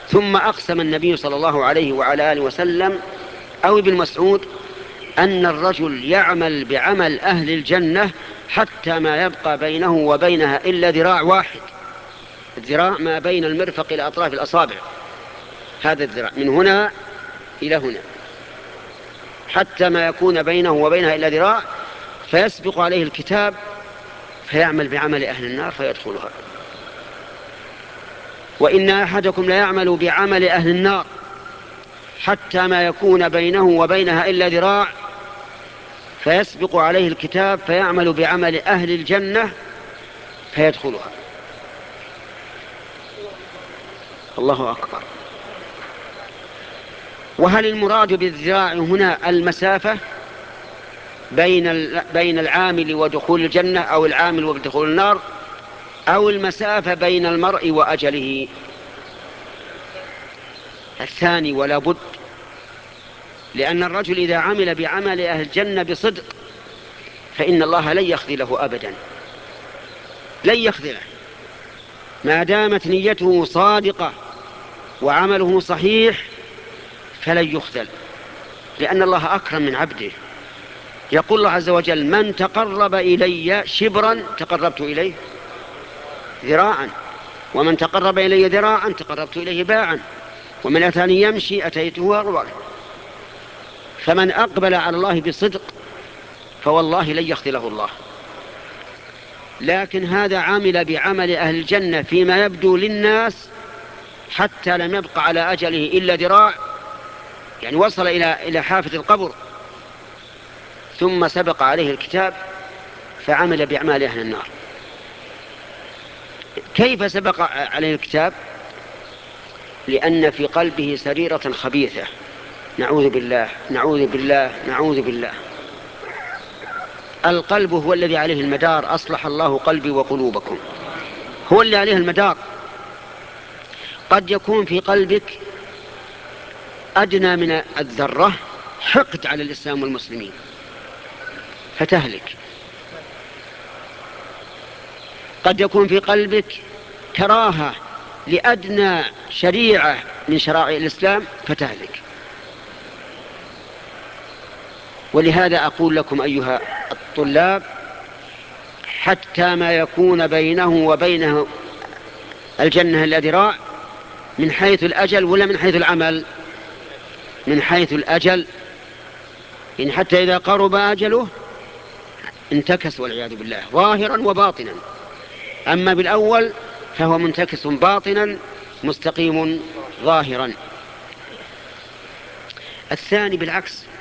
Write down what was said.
ثم أقسم النبي صلى الله عليه وعلى آله وسلم أو ابن مسعود أن الرجل يعمل بعمل أهل الجنة حتى ما يبقى بينه وبينها إلا ذراع واحد، الذراع ما بين المرفق إلى أطراف الأصابع، هذا الذراع من هنا إلى هنا، حتى ما يكون بينه وبينها إلا ذراع، فيسبق عليه الكتاب فيعمل بعمل أهل النار فيدخلها. وإن أحدكم لا يعمل بعمل أهل النار حتى ما يكون بينه وبينها إلا ذراع، فيسبق عليه الكتاب فيعمل بعمل أهل الجنة فيدخلها. الله أكبر. وهل المراد بالذراع هنا المسافة بين العامل ودخول الجنة أو العامل ودخول النار، أو المسافة بين المرء وأجله؟ الثاني ولا بد، لأن الرجل إذا عمل بعمل أهل الجنة بصدق فإن الله لن يخذله أبدا، لن يخذله ما دامت نيته صادقة وعمله صحيح، فلن يخذل، لأن الله أكرم من عبده. يقول الله عز وجل: من تقرب إلي شبرا تقربت إليه ذراعا، ومن تقرب إلي ذراعا تقربت إليه باعا، ومن أتاني يمشي أتيته هرولة. فمن أقبل على الله بصدق فوالله لن يخذله الله. لكن هذا عمل بعمل أهل الجنة فيما يبدو للناس حتى لم يبق على أجله إلا ذراع، يعني وصل إلى حافة القبر، ثم سبق عليه الكتاب فعمل بأعمال أهل النار. كيف سبق عليه الكتاب؟ لأن في قلبه سريرة خبيثة، نعوذ بالله نعوذ بالله نعوذ بالله. القلب هو الذي عليه المدار، أصلح الله قلبي وقلوبكم، هو اللي عليه المدار. قد يكون في قلبك أدنى من الذرة حقد على الإسلام والمسلمين فتهلك، قد يكون في قلبك كراهة لأدنى شريعة من شرائع الإسلام فتهلك. ولهذا أقول لكم أيها الطلاب: حتى ما يكون بينه وبينه الجنة إلا ذراع، من حيث الأجل ولا من حيث العمل؟ من حيث الأجل، يعني حتى إذا قرب أجله انتكس والعياذ بالله ظاهرا وباطنا. أما بالأول فهو منتكس باطنا مستقيم ظاهرا. الثاني بالعكس،